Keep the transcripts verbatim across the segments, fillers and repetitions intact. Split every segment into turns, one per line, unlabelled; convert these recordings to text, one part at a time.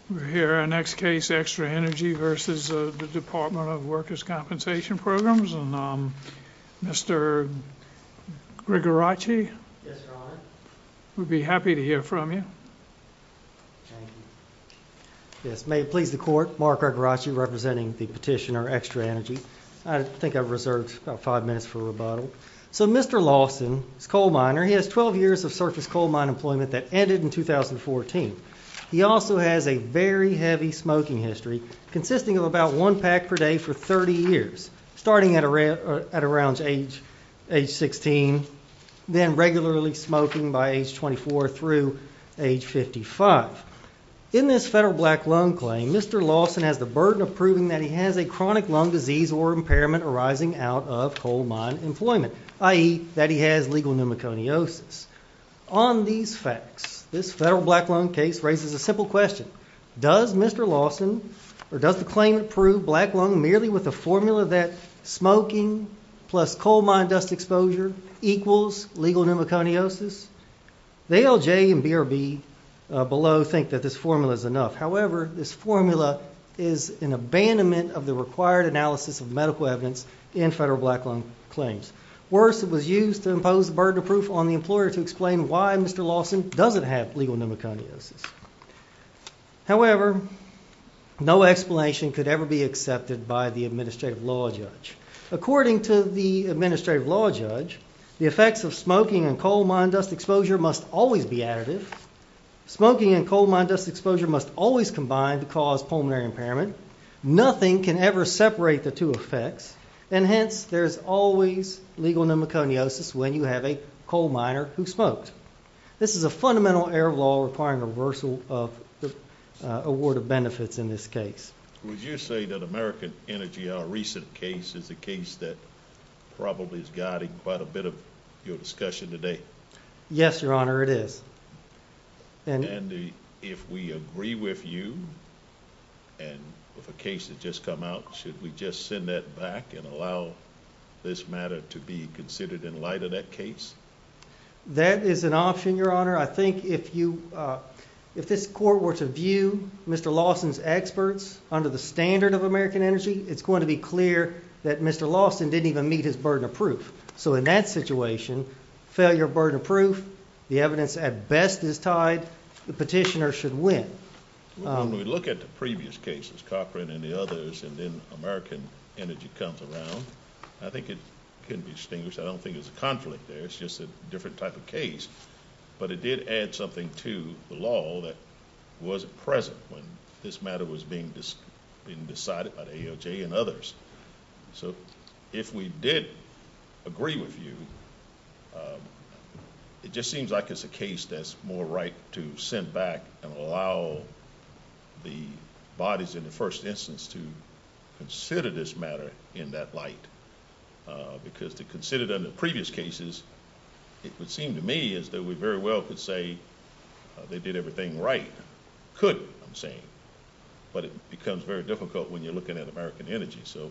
We're here. Our next case, Extra Energy versus uh, the Department of Workers' Compensation Programs. And um, Mister Grigoracci,
Yes, Your Honor.
we'd be happy to hear from you.
Thank you. Yes, may it please the Court, Mark Grigoracci representing the petitioner, Extra Energy. I think I've reserved about five minutes for rebuttal. So Mister Lawson is a coal miner. He has twelve years of surface coal mine employment that ended in two thousand fourteen. He also has a very heavy smoking history, consisting of about one pack per day for thirty years, starting at, a, at around age, age sixteen, then regularly smoking by age twenty-four through age fifty-five. In this federal black lung claim, Mister Lawson has the burden of proving that he has a chronic lung disease or impairment arising out of coal mine employment, that is that he has legal pneumoconiosis. On these facts, this federal black lung case raises a simple question. Does Mister Lawson, or does the claimant prove black lung merely with a formula that smoking plus coal mine dust exposure equals legal pneumoconiosis? The A L J and B R B uh, below think that this formula is enough. However, this formula is an abandonment of the required analysis of medical evidence in federal black lung claims. Worse, it was used to impose the burden of proof on the employer to explain why Mister Lawson doesn't have legal pneumoconiosis. However, no explanation could ever be accepted by the administrative law judge. According to the administrative law judge, the effects of smoking and coal mine dust exposure must always be additive. Smoking and coal mine dust exposure must always combine to cause pulmonary impairment. Nothing can ever separate the two effects. And hence, there's always legal pneumoconiosis when you have a coal miner who smoked. This is a fundamental error of law requiring a reversal of the uh, award of benefits in this case.
Would you say that American Energy, our recent case, is a case that probably is guiding quite a bit of your discussion today?
Yes, Your Honor, it is. And,
and the, if we agree with you and with a case that just come out, should we just send that back and allow this matter to be considered in light of that case?
That is an option, Your Honor. I think if you, uh, if this court were to view Mister Lawson's experts under the standard of American Energy, it's going to be clear that Mister Lawson didn't even meet his burden of proof. So in that situation, failure of burden of proof, the evidence at best is tied, the petitioner should win.
Um, when we look at the previous cases, Cochran and the others, and then American Energy comes around, I think it can be distinguished. I don't think there's a conflict there. It's just a different type of case. But it did add something to the law that wasn't present when this matter was being, dis- being decided by the A L J and others. So if we did agree with you, um, it just seems like it's a case that's more right to send back and allow the bodies in the first instance to consider this matter in that light. Uh, because to consider it under previous cases, it would seem to me as though we very well could say uh, they did everything right. Could, I'm saying. But it becomes very difficult when you're looking at American Energy. So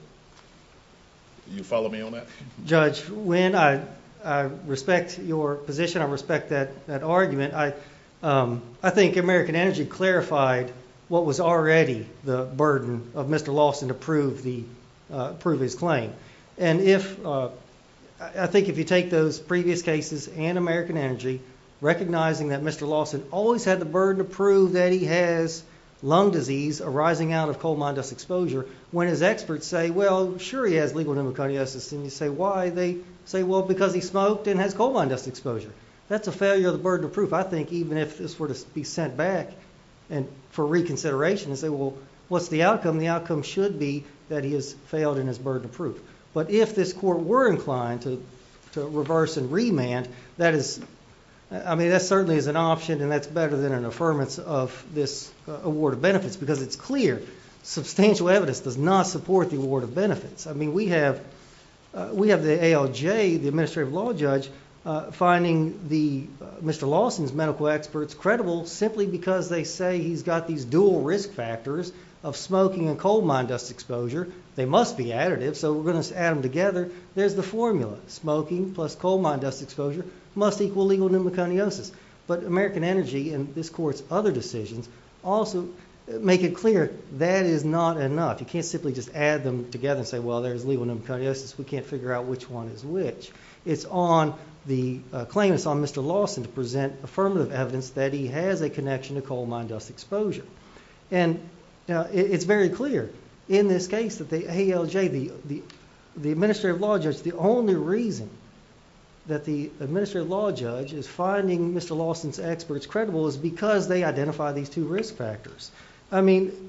you follow me on that?
Judge, when I, I respect your position, I respect that, that argument. I, um, I think American Energy clarified what was already the burden of Mister Lawson to prove the uh, prove his claim. And if uh, I think if you take those previous cases and American Energy, recognizing that Mister Lawson always had the burden to prove that he has lung disease arising out of coal mine dust exposure, when his experts say, well, sure he has legal pneumoconiosis, and you say, why? They say, well, because he smoked and has coal mine dust exposure. That's a failure of the burden of proof. I think even if this were to be sent back and for reconsideration and say, well, what's the outcome? The outcome should be that he has failed in his burden of proof. But if this court were inclined to, to reverse and remand, that is, I mean, that certainly is an option, and that's better than an affirmance of this uh, award of benefits, because it's clear substantial evidence does not support the award of benefits. I mean, we have uh, we have the A L J, the administrative law judge, uh, finding the uh, Mister Lawson's medical experts credible simply because they say he's got these dual risk factors of smoking and coal mine dust exposure. They must be additive, so we're going to add them together. There's the formula. Smoking plus coal mine dust exposure must equal legal pneumoconiosis. But American Energy and this court's other decisions also make it clear that is not enough. You can't simply just add them together and say, well, there's legal pneumoconiosis. We can't figure out which one is which. It's on the uh, claimants, on Mister Lawson, to present affirmative evidence that he has a connection to coal mine dust exposure. And uh, it, it's very clear in this case that the A L J, the, the, the administrative law judge, the only reason that the administrative law judge is finding Mister Lawson's experts credible is because they identify these two risk factors. I mean,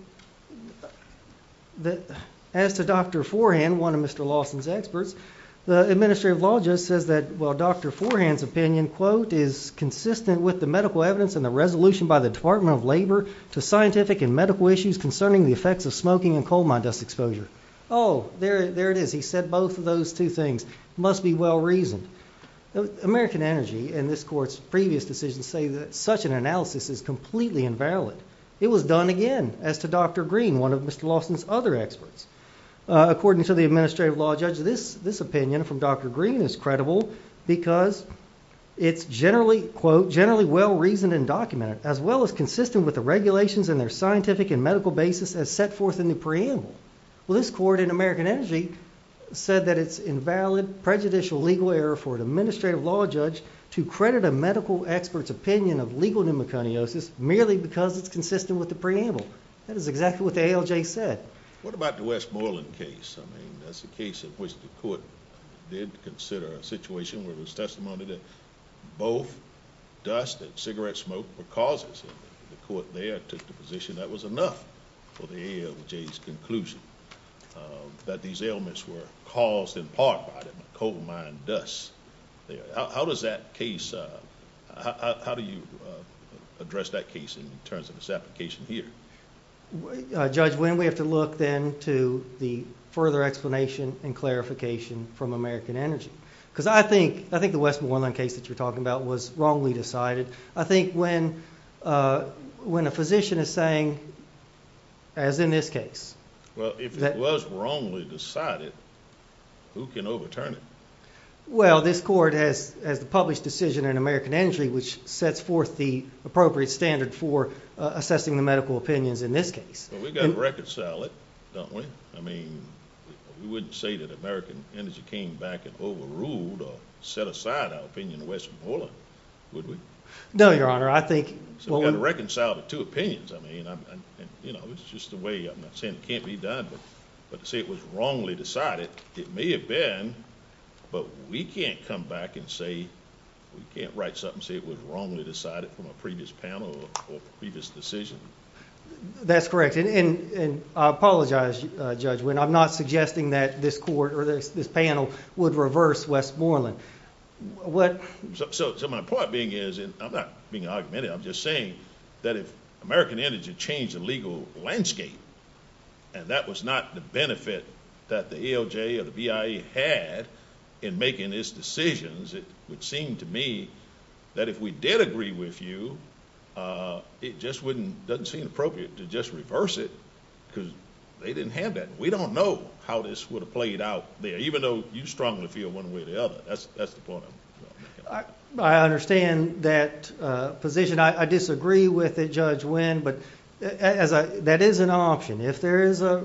the, as to Doctor Forehand, one of Mister Lawson's experts, the administrative law judge says that, well, Doctor Forehand's opinion, quote, is consistent with the medical evidence and the resolution by the Department of Labor to scientific and medical issues concerning the effects of smoking and coal mine dust exposure. Oh, there, there it is. He said both of those two things. Must be well reasoned. American Energy and this court's previous decisions say that such an analysis is completely invalid. It was done again as to Doctor Green, one of Mister Lawson's other experts. Uh, according to the administrative law judge, this, this opinion from Doctor Green is credible because it's generally, quote, generally well-reasoned and documented, as well as consistent with the regulations and their scientific and medical basis as set forth in the preamble. Well, this court in American Energy said that it's invalid, prejudicial legal error for an administrative law judge to credit a medical expert's opinion of legal pneumoconiosis merely because it's consistent with the preamble. That is exactly what the A L J said.
What about the Westmoreland case? I mean, that's a case in which the court did consider a situation where there was testimony that both dust and cigarette smoke were causes. And the court there took the position that was enough for the A L J's conclusion uh, that these ailments were caused in part by the coal mine dust. There. How, how does that case, uh, how, how do you uh, address that case in terms of its application here?
Uh, Judge Wynn, we have to look then to the further explanation and clarification from American Energy. Because I think I think the Westmoreland case that you're talking about was wrongly decided. I think when uh, when a physician is saying, as in this case.
Well, if
that,
it was wrongly decided, who can overturn it?
Well, this court has, has the published decision in American Energy, which sets forth the appropriate standard for uh, assessing the medical opinions in this case.
Well, we've got
and,
to reconcile it, don't we? I mean, we wouldn't say that American Energy came back and overruled or set aside our opinion of Westmoreland, would we?
No, Your Honor. I think...
So
well,
we've got to reconcile the two opinions. I mean, I'm, I'm, and, you know, it's just the way, I'm not saying it can't be done, but, but to say it was wrongly decided, it may have been. But we can't come back and say, we can't write something and say it was wrongly decided from a previous panel or, or previous decision.
That's correct. And, and, and I apologize, uh, Judge Wynn. I'm not suggesting that this court or this, this panel would reverse Westmoreland. What?
So, so, so my point being is, and I'm not being argumentative, I'm just saying that if American Energy changed the legal landscape, and that was not the benefit that the A L J or the B I A had in making its decisions, it would seem to me that if we did agree with you, uh, it just wouldn't doesn't seem appropriate to just reverse it because they didn't have that. We don't know how this would have played out there, even though you strongly feel one way or the other. That's that's the point I'm making.
I, I understand that uh, position. I, I disagree with it, Judge Wynn, but as I, that is an option. If there is a, a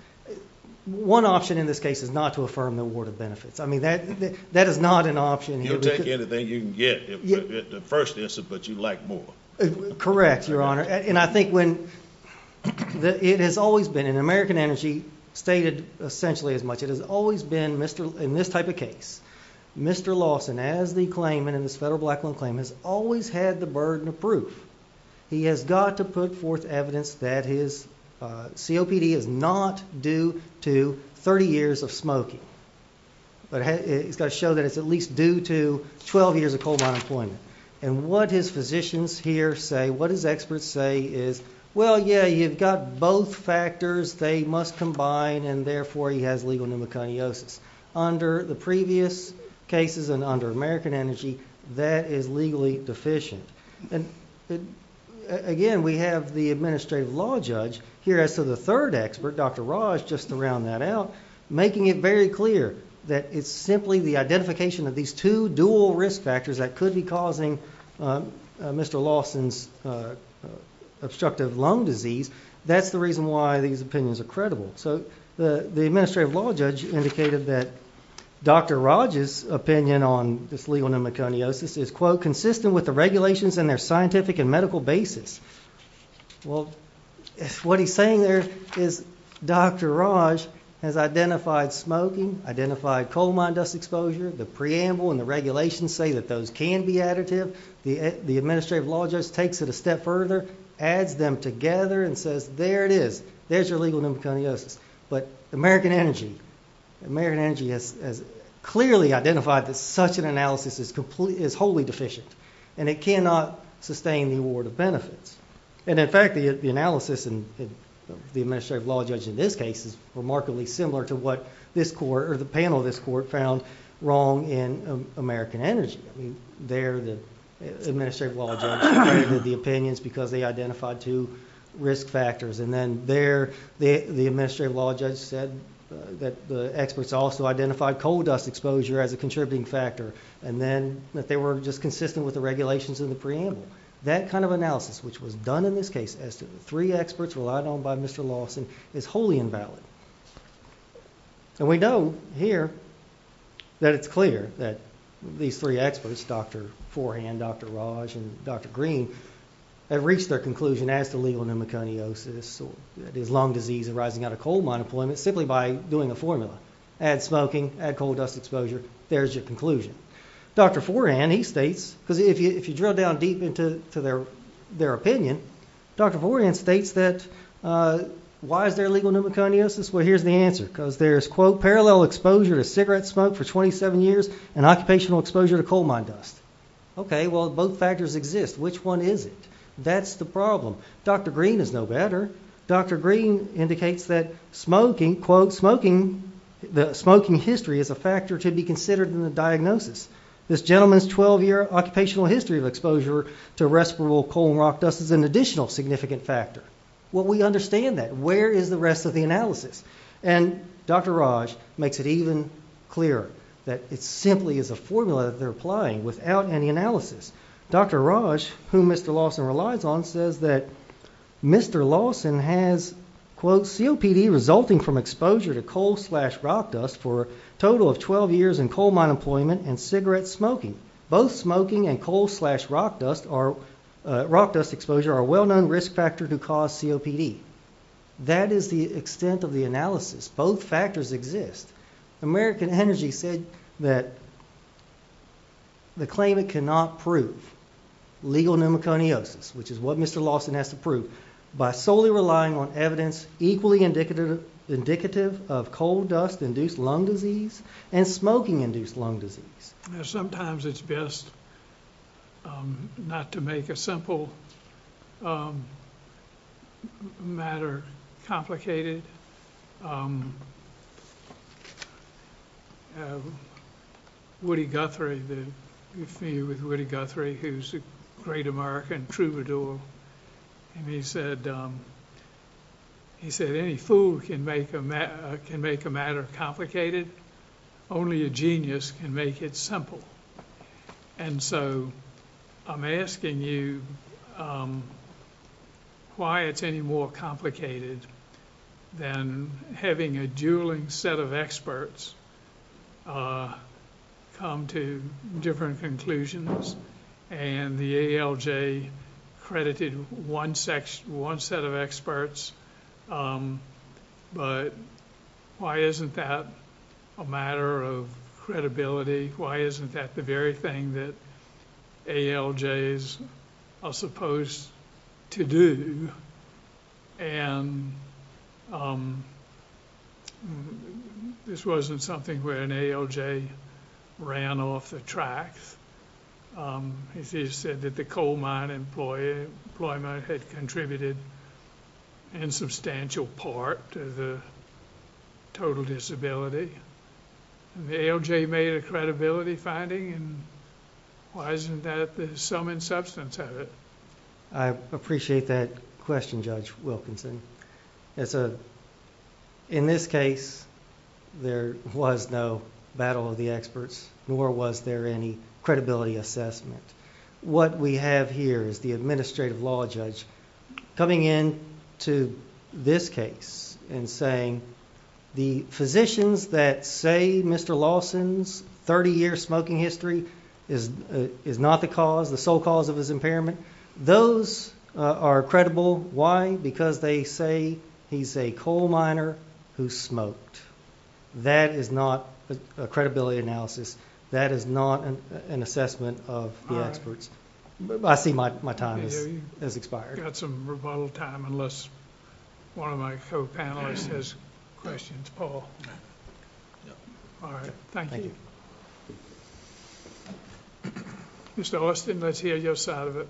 One option in this case is not to affirm the award of benefits. I mean, that that, that is not an option here.
You'll take anything you can get if,
yeah,
if the first instance, but you like more.
Uh, correct, Your Honor. And I think when the, it has always been, and American Energy stated essentially as much, it has always been, Mister in this type of case, Mister Lawson, as the claimant in this federal black loan claim, has always had the burden of proof. He has got to put forth evidence that his Uh, C O P D is not due to thirty years of smoking, but it's got to show that it's at least due to twelve years of coal mine employment. And what his physicians here say, what his experts say is, well, yeah, you've got both factors, they must combine, and therefore he has legal pneumoconiosis. Under the previous cases and under American Energy, that is legally deficient. And it, again, we have the administrative law judge here as to the third expert, Doctor Raj, just to round that out, making it very clear that it's simply the identification of these two dual risk factors that could be causing uh, uh, Mister Lawson's uh, uh, obstructive lung disease, that's the reason why these opinions are credible. So the, the administrative law judge indicated that Doctor Raj's opinion on this legal pneumoconiosis is, quote, consistent with the regulations and their scientific and medical basis. Well, what he's saying there is Doctor Raj has identified smoking, identified coal mine dust exposure. The preamble and the regulations say that those can be additive. The, the administrative law judge takes it a step further, adds them together, and says, there it is. There's your legal pneumoconiosis. But American Energy, American Energy has, has clearly identified that such an analysis is, complete, is wholly deficient, and it cannot sustain the award of benefits. And in fact, the, the analysis in, in the administrative law judge in this case is remarkably similar to what this court, or the panel of this court, found wrong in um, American Energy. I mean, there the administrative law judge credited the opinions because they identified two risk factors, and then there the, the administrative law judge said uh, that the experts also identified coal dust exposure as a contributing factor, and then that they were just consistent with the regulations in the preamble. That kind of analysis, which was done in this case as to the three experts relied on by Mister Lawson, is wholly invalid. And we know here that it's clear that these three experts, Doctor Forehand, Doctor Raj, and Doctor Green, have reached their conclusion as to legal pneumoconiosis, or that is lung disease arising out of coal mine employment, simply by doing a formula. Add smoking, add coal dust exposure, there's your conclusion. Doctor Forehand, he states, because if you if you drill down deep into to their their opinion, Doctor Forehand states that uh, why is there legal pneumoconiosis? Well, here's the answer: because there's, quote, parallel exposure to cigarette smoke for twenty-seven years and occupational exposure to coal mine dust. Okay, well, both factors exist. Which one is it? That's the problem. Doctor Green is no better. Doctor Green indicates that smoking, quote, smoking, the smoking history is a factor to be considered in the diagnosis. This gentleman's twelve-year occupational history of exposure to respirable coal and rock dust is an additional significant factor. Well, we understand that. Where is the rest of the analysis? And Doctor Raj makes it even clearer that it simply is a formula that they're applying without any analysis. Doctor Raj, whom Mister Lawson relies on, says that Mister Lawson has, quote, C O P D resulting from exposure to coal slash rock dust for a total of twelve years in coal mine employment and cigarette smoking. Both smoking and coal slash rock dust are uh, rock dust exposure are a well-known risk factor to cause C O P D. That is the extent of the analysis. Both factors exist. American Energy said that the claimant cannot prove legal pneumoconiosis, which is what Mister Lawson has to prove, by solely relying on evidence equally indicative, indicative of coal dust-induced lung disease and smoking-induced lung disease.
Now, sometimes it's best um, not to make a simple um, matter complicated. Um, uh, Woody Guthrie, the, you're familiar with Woody Guthrie, who's a great American troubadour, and he said, um, he said, any fool can make a ma- uh, can make a matter complicated. Only a genius can make it simple. And so, I'm asking you um, why it's any more complicated than having a dueling set of experts uh, come to different conclusions, and the A L J credited one section, one set of experts, um, but why isn't that a matter of credibility? Why isn't that the very thing that A L Js are supposed to do? And um, this wasn't something where an A L J ran off the tracks. Um, he just said that the coal mine employee, employment had contributed in substantial part to the total disability. And the A L J made a credibility finding, and why isn't that the sum and substance of it?
I appreciate that question, Judge Wilkinson. It's a, in this case, there was no battle of the experts, nor was there any credibility assessment. What we have here is the administrative law judge coming in to this case and saying the physicians that say Mister Lawson's thirty-year smoking history is uh, is not the cause, the sole cause of his impairment, those uh, are credible. Why? Because they say he's a coal miner who smoked. That is not a, a credibility analysis. That is not an, an assessment of the
All right.
experts. But I see my, my time
Yeah,
has,
you
has expired.
got some rebuttal time unless one of my co-panelists has questions. Paul? All right, thank
Thank
you. Mister Austin, let's hear your side of it.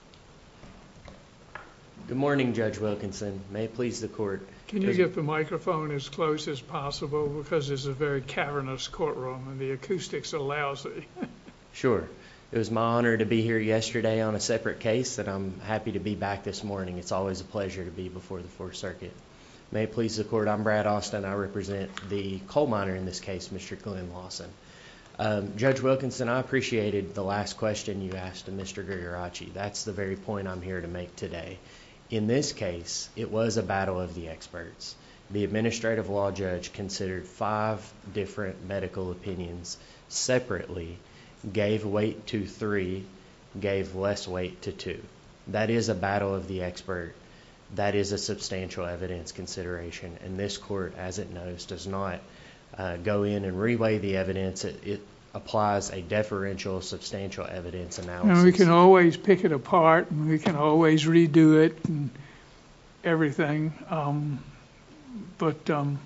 Good morning, Judge Wilkinson. May it please the court.
Can you
Does-
get the microphone as close as possible because this is a very cavernous courtroom and the acoustics are lousy.
Sure. It was my honor to be here yesterday on a separate case, and I'm happy to be back this morning. It's always a pleasure to be before the Fourth Circuit. May it please the court, I'm Brad Austin. I represent the coal miner in this case, Mister Glenn Lawson. Um, Judge Wilkinson, I appreciated the last question you asked of Mister Grigoracci. That's the very point I'm here to make today. In this case, it was a battle of the experts. The administrative law judge considered five different medical opinions separately, gave weight to three, gave less weight to two. That is a battle of the expert. That is a substantial evidence consideration, and this court, as it knows, does not uh, go in and reweigh the evidence. It, it applies a deferential substantial evidence analysis.
And we can always pick it apart and we can always redo it and everything. Um, but um,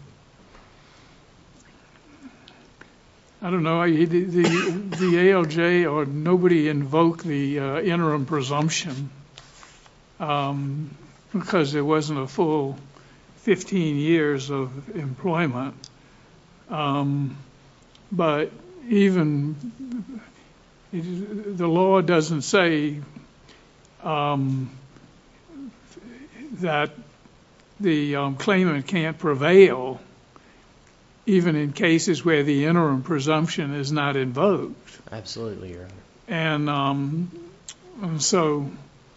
I don't know, the, the, the A L J or nobody invoked the uh, interim presumption um, because there wasn't a full fifteen years of employment. Um, but even it, the law doesn't say um, that the um, claimant can't prevail even in cases where the interim presumption is not invoked.
Absolutely, Your Honor.
And, um, and so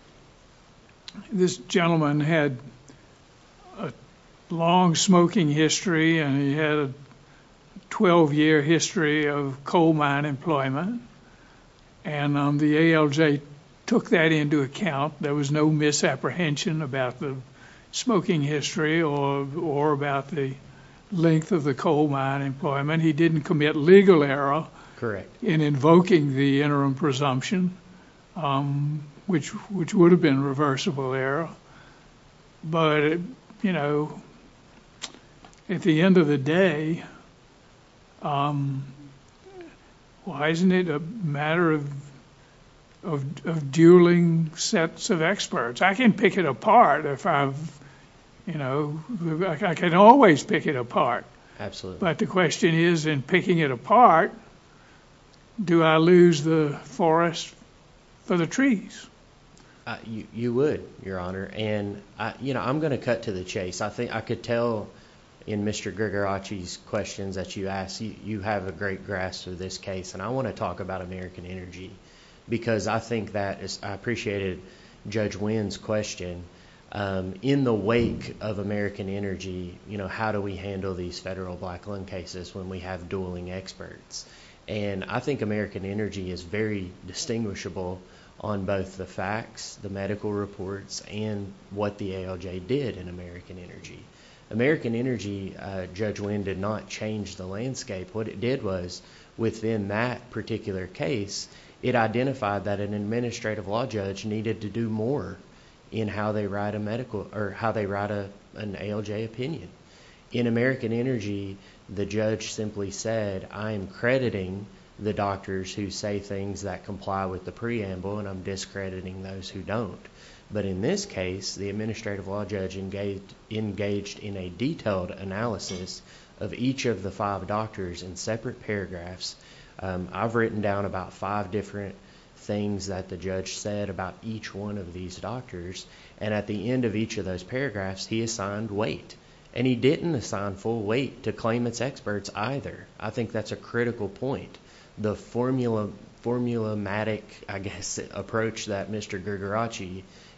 this gentleman had a long smoking history and he had a twelve-year history of coal mine employment. And um, the A L J took that into account. There was no misapprehension about the smoking history or or about the length of the coal mine employment. He didn't commit legal error
Correct.
in invoking the interim presumption, um, which which would have been reversible error. But, it, you know, at the end of the day, um, why isn't it a matter of, of of dueling sets of experts? I can pick it apart if I've, you know, I, I can always pick it apart.
Absolutely.
But the question is, in picking it apart, do I lose the forest for the trees?
Uh, you, you would, Your Honor. And, I, you know, I'm going to cut to the chase. I think I could tell in Mister Grigoracci's questions that you asked, you, you have a great grasp of this case. And I want to talk about American Energy because I think that is, I appreciated Judge Wynn's question. Um, in the wake of American Energy, you know, how do we handle these federal black lung cases when we have dueling experts? And I think American Energy is very distinguishable on both the facts, the medical reports, and what the A L J did in American Energy. American Energy, uh, Judge Wynn did not change the landscape. What it did was, within that particular case, it identified that an administrative law judge needed to do more in how they write a medical, or how they write a, an A L J opinion. In American Energy, the judge simply said, I am crediting the doctors who say things that comply with the preamble, and I'm discrediting those who don't. But in this case, the administrative law judge engaged, engaged in a detailed analysis of each of the five doctors in separate paragraphs. Um, I've written down about five different things that the judge said about each one of these doctors, and at the end of each of those paragraphs, he assigned weight. And he didn't assign full weight to claimants experts either. I think that's a critical point. The formula, formulamatic, I guess, approach that Mister Grigoracci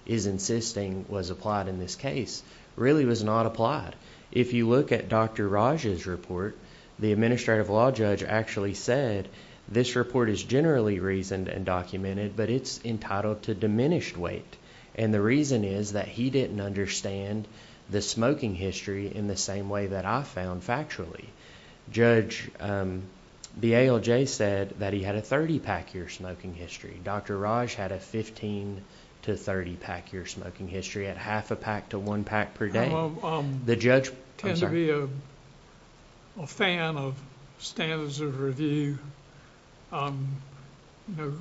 is insisting was applied in this case really was not applied. If you look at Doctor Raj's report, the administrative law judge actually said this report is generally reasoned and documented, but it's entitled to diminished weight. And the reason is that he didn't understand the smoking history in the same way that I found factually. Judge, um, the A L J said that he had a thirty pack year smoking history. Doctor Raj had a fifteen to thirty pack year smoking history at half a pack to one pack per day.
Um, um,
the judge
tend to be a, a fan of standards of review. Um, you know,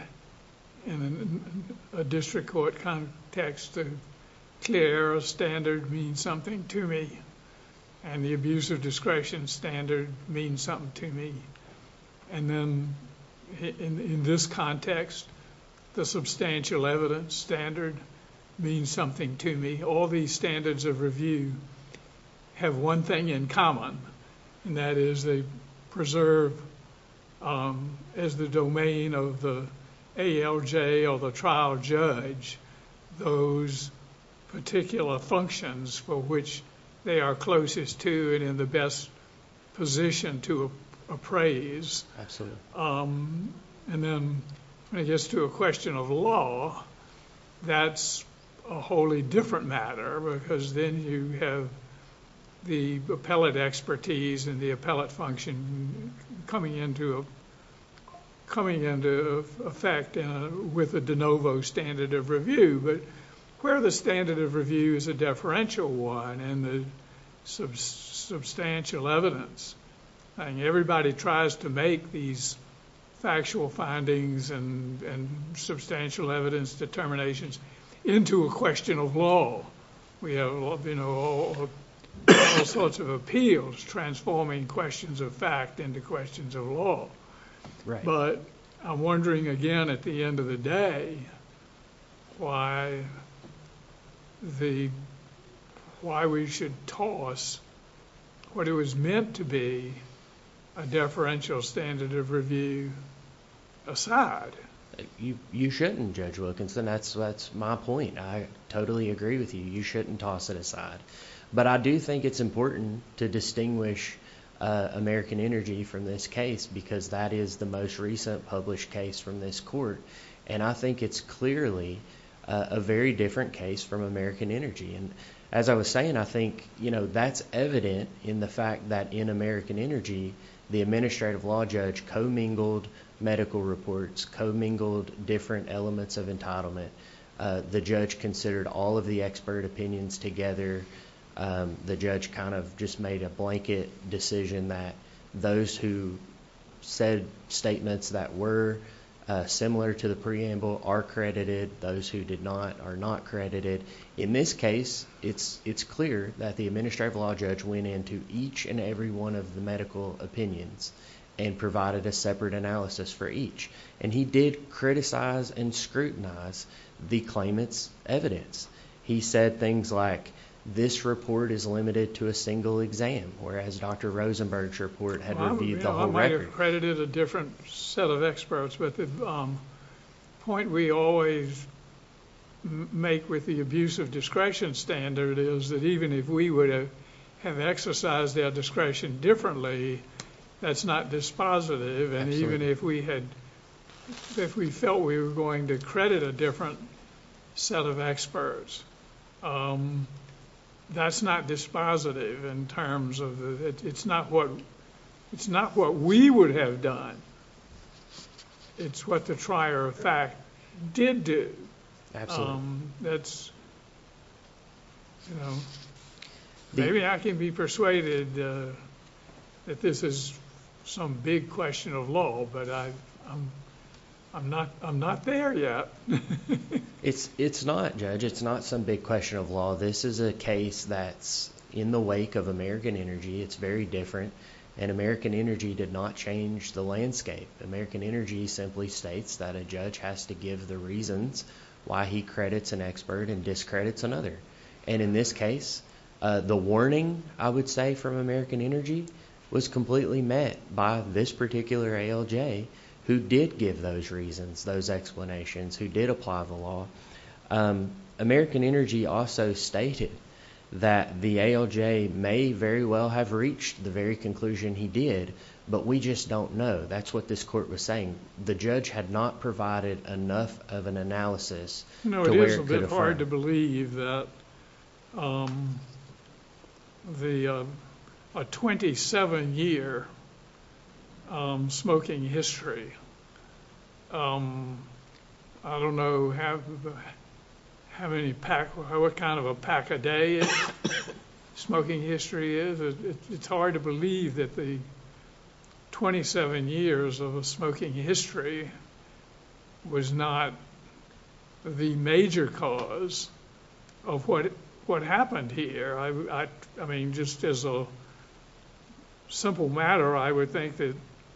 in a, a district court context, the clear error standard means something to me, and the abuse of discretion standard means something to me. And then in, in this context, the substantial evidence standard means something to me. All these standards of review have one thing in common, and that is they preserve um, as the domain of the A L J or the trial judge those particular functions for which they are closest to and in the best position to appraise.
Absolutely.
Um, and then when it gets to a question of law, that's a wholly different matter, because then you have the appellate expertise and the appellate function coming into a, coming into effect in a, with a de novo standard of review. But where the standard of review is a deferential one and the sub- substantial evidence, I mean, everybody tries to make these factual findings and, and substantial evidence determinations into a question of law. We have, you know, all, all sorts of appeals transforming questions of fact into questions of law.
Right.
But I'm wondering again at the end of the day why the why we should toss what it was meant to be a deferential standard of review aside.
You you shouldn't, Judge Wilkinson. That's that's my point. I totally agree with you. You shouldn't toss it aside. But I do think it's important to distinguish uh, American Energy from this case, because that is the most recent published case from this court. And I think it's clearly uh, a very different case from American Energy. And as I was saying, I think, you know, that's evident in the fact that in American Energy, the administrative law judge commingled medical reports, commingled different elements of entitlement. Uh, the judge considered all of the expert opinions together. Um, the judge kind of just made a blanket decision that those who said statements that were uh, similar to the preamble are credited. Those who did not are not credited. In this case, it's it's clear that the administrative law judge went into each and every one of the medical opinions and provided a separate analysis for each. And he did criticize and scrutinize the claimant's evidence. He said things like, this report is limited to a single exam, whereas Doctor Rosenberg's report had
well,
reviewed
you
the
know,
whole
I might
record.
have credited a different set of experts, but the um, point we always m- make with the abuse of discretion standard is that even if we would have, have exercised our discretion differently, that's not dispositive. And
Absolutely.
even if we had, if we felt we were going to credit a different set of experts, um, that's not dispositive in terms of the, it, it's not what it's not what we would have done. It's what the trier of fact did do.
Absolutely.
Um, that's, you know,
The-
maybe I can be persuaded uh, that this is some big question of law, but I, I'm I'm not I'm not there yet.
It's it's not, Judge. It's not some big question of law. This is a case that's in the wake of American Energy. It's very different, and American Energy did not change the landscape. American Energy simply states that a judge has to give the reasons why he credits an expert and discredits another. And in this case, uh, the warning, I would say, from American Energy was completely met by this particular A L J, who did give those reasons, those explanations, who did apply the law. Um, American Energy also stated that the A L J may very well have reached the very conclusion he did, but we just don't know. That's what this court was saying. The judge had not provided enough of an analysis
You know,
to
it
where
is a
it could
bit hard to
affirm.
believe that um, the uh, a twenty-seven year um, smoking history. Um, I don't know how how many pack, what kind of a pack a day it, smoking history is. It, it, it's hard to believe that the twenty-seven years of a smoking history was not the major cause of what what happened here. I, I, I mean, just as a simple matter, I would think that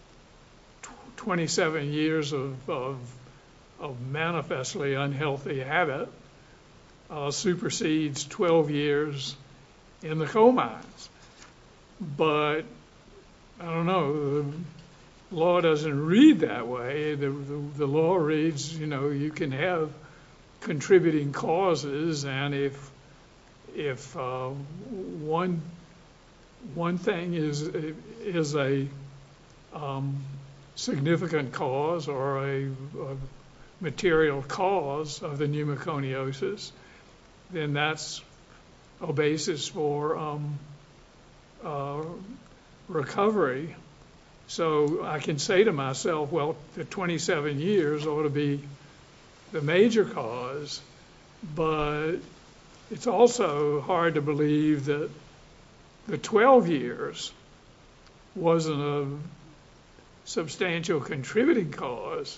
twenty-seven years of, of, of manifestly unhealthy habit uh, supersedes twelve years in the coal mines. But I don't know, the law doesn't read that way. The, the, the law reads, you know, you can have contributing causes, and if if uh, one one thing is is a um, significant cause or a, a material cause of the pneumoconiosis, then that's a basis for um, uh, recovery. So I can say to myself, well, the twenty-seven years ought to be the major cause, but it's also hard to believe that the twelve years wasn't a substantial contributing cause,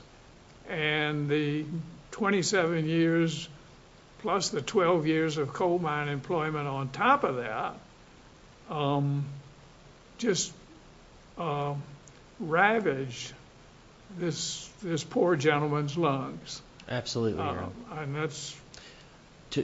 and the twenty-seven years plus the twelve years of coal mine employment on top of that um, just uh, ravaged this this poor gentleman's lungs.
Absolutely, Your
Uh,
Honor.
and that's
Two,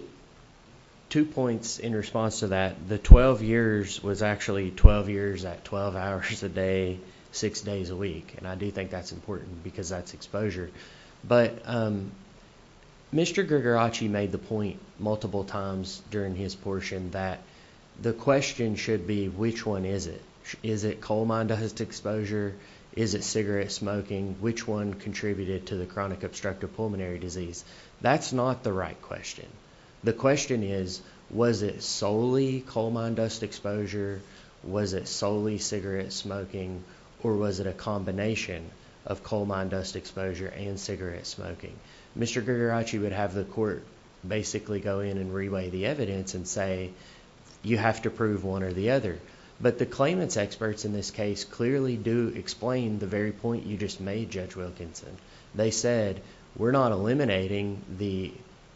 two points in response to that. The twelve years was actually twelve years at twelve hours a day, six days a week. And I do think that's important because that's exposure. But um, Mister Grigarachi made the point multiple times during his portion that the question should be, which one is it? Is it coal mine dust exposure? Is it cigarette smoking? Which one contributed to the chronic obstructive pulmonary disease? That's not the right question. The question is, was it solely coal mine dust exposure? Was it solely cigarette smoking? Or was it a combination of coal mine dust exposure and cigarette smoking? Mister Grigarachi would have the court basically go in and reweigh the evidence and say, you have to prove one or the other. But the claimant's experts in this case clearly do explain the very point you just made, Judge Wilkinson. They said, we're not eliminating the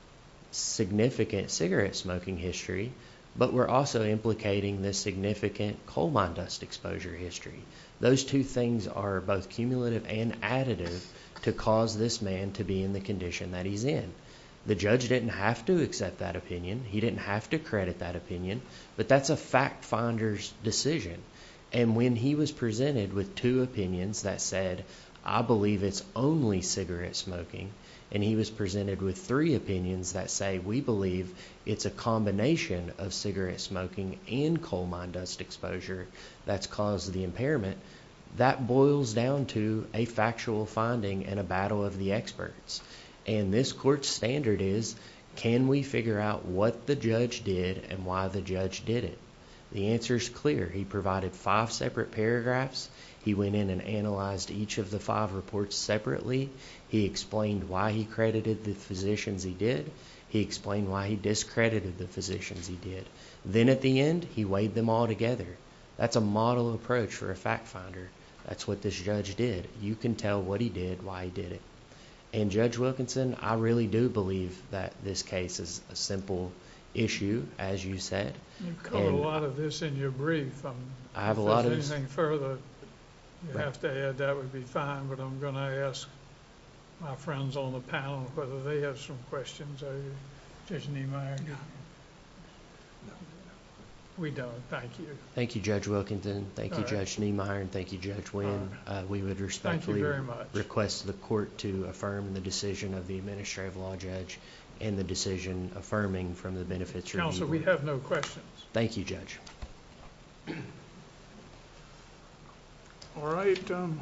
significant cigarette smoking history, but we're also implicating the significant coal mine dust exposure history. Those two things are both cumulative and additive to cause this man to be in the condition that he's in. The judge didn't have to accept that opinion. He didn't have to credit that opinion, but that's a fact finder's decision. And when he was presented with two opinions that said, I believe it's only cigarette smoking, and he was presented with three opinions that say, we believe it's a combination of cigarette smoking and coal mine dust exposure that's caused the impairment, that boils down to a factual finding and a battle of the experts. And this court's standard is, can we figure out what the judge did and why the judge did it? The answer is clear. He provided five separate paragraphs. He went in and analyzed each of the five reports separately. He explained why he credited the physicians he did. He explained why he discredited the physicians he did. Then at the end, he weighed them all together. That's a model approach for a fact finder. That's what this judge did. You can tell what he did, why he did it. And Judge Wilkinson, I really do believe that this case is a simple issue, as you said.
You covered a lot of this in your brief. Um,
I have a
if
lot of
there's
this.
anything further you
Right.
have to add, that would be fine, but I'm going to ask my friends on the panel whether they have some questions. Uh, Judge Niemeyer? No. We don't. Thank you.
Thank you, Judge Wilkinson. Thank
All
you,
right.
Judge Niemeyer, and thank you, Judge Wynn. Uh, we would respectfully
very much.
request the court to affirm the decision of the administrative law judge in the decision affirming from the Benefits Review
Counsel, we
Board.
have no questions.
Thank you, Judge.
All right, um,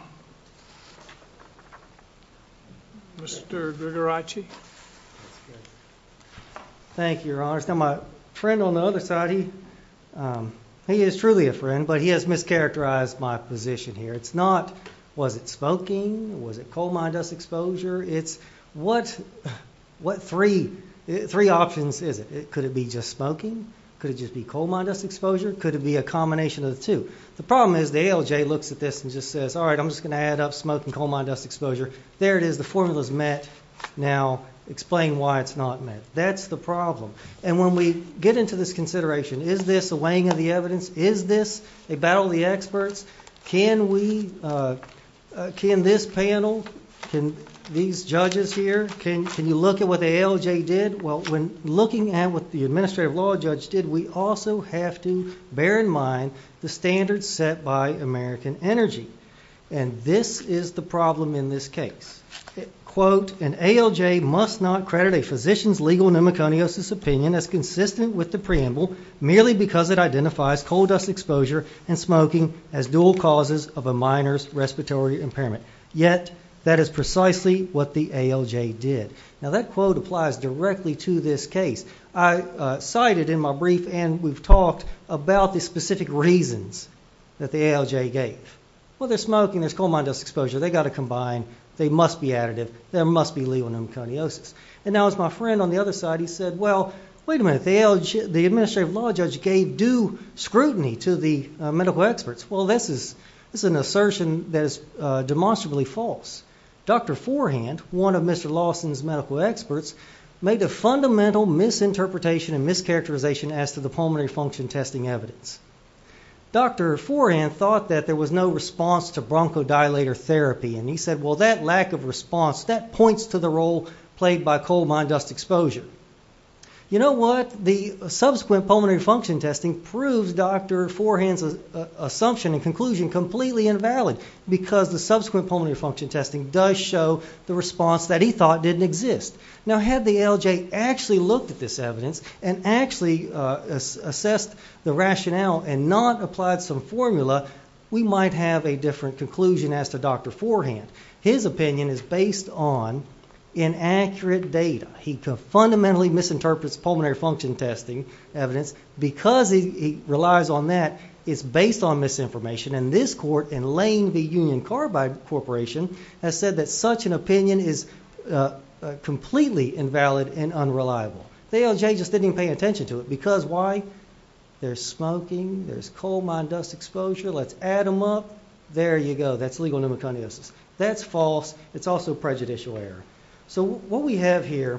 Mister Grigoracci.
Thank you, Your Honors. Now, my friend on the other side, he um, he is truly a friend, but he has mischaracterized my position here. It's not, was it smoking? Was it coal mine dust exposure? It's what what three three options is it? it? Could it be just smoking? Could it just be coal mine dust exposure? Could it be a combination of the two? The problem is the A L J looks at this and just says, all right, I'm just going to add up smoke and coal mine dust exposure. There it is. The formula's met. Now, explain why it's not met. That's the problem. And when we get into this consideration, is this a weighing of the evidence? Is this a battle of the experts? Can we, uh, uh, can this panel, can these judges here, can, can you look at what the A L J did? Well, when looking at what the administrative law judge did, we also have to bear in mind the standards set by American Energy. And this is the problem in this case. It, quote, an A L J must not credit a physician's legal pneumoconiosis opinion as consistent with the preamble merely because it identifies coal dust exposure and smoking as dual causes of a minor's respiratory impairment. Yet, that is precisely what the A L J did. Now, that quote applies directly to this case. I uh, cited in my brief, and we've talked about the specific reasons that the A L J gave. Well, there's smoking, there's coal mine dust exposure. They got to combine. They must be additive. There must be legal pneumoconiosis. And now, as my friend on the other side, he said, well, wait a minute. The, A L J, the administrative law judge gave due scrutiny to the uh, medical experts. Well, this is, this is an assertion that is uh, demonstrably false. Doctor Forehand, one of Mister Lawson's medical experts, made a fundamental misinterpretation and mischaracterization as to the pulmonary function testing evidence. Doctor Forehand thought that there was no response to bronchodilator therapy, and he said, well, that lack of response, that points to the role played by coal mine dust exposure. You know what? The subsequent pulmonary function testing proves Doctor Forehand's uh, assumption and conclusion completely invalid because the subsequent pulmonary function testing does show the response that he thought didn't exist. Now, had the A L J actually looked at this evidence and actually uh, ass- assessed the rationale and not applied some formula, we might have a different conclusion as to Doctor Forehand. His opinion is based on inaccurate data. He fundamentally misinterprets pulmonary function testing evidence. Because he, he relies on that, it's based on misinformation. And this court in Lane v. Union Carbide Corporation has said that such an opinion is uh, uh, completely invalid and unreliable. The A L J just didn't even pay attention to it. Because why? There's smoking, there's coal mine dust exposure. Let's add them up. There you go. That's legal pneumoconiosis. That's false. It's also prejudicial error. So what we have here,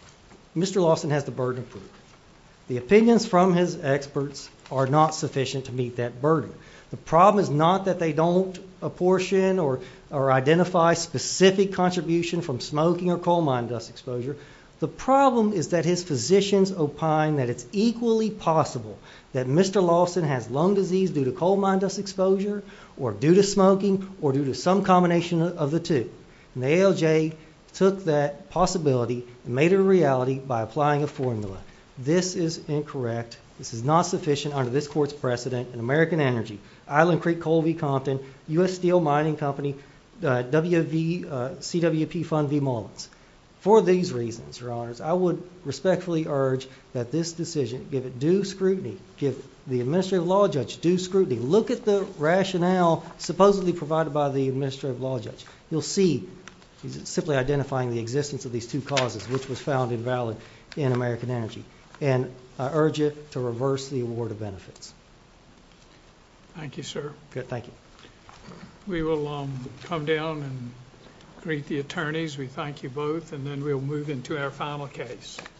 Mister Lawson has the burden of proof. The opinions from his experts are not sufficient to meet that burden. The problem is not that they don't apportion or, or identify specific contribution from smoking or coal mine dust exposure. The problem is that his physicians opine that it's equally possible that Mister Lawson has lung disease due to coal mine dust exposure or due to smoking or due to some combination of the two. And the A L J took that possibility and made it a reality by applying a formula. This is incorrect. This is not sufficient under this court's precedent in American Energy, Island Creek Coal v. Compton, U S Steel Mining Company, uh, W V, uh, C W P Fund v. Mullins. For these reasons, Your Honors, I would respectfully urge that this decision, give it due scrutiny, give the administrative law judge due scrutiny. Look at the rationale supposedly provided by the administrative law judge. You'll see he's simply identifying the existence of these two causes, which was found invalid in American Energy. And I urge you to reverse the award of benefits.
Thank you, sir.
Good, thank you.
We will um, come down and greet the attorneys. We thank you both, and then we'll move into our final case.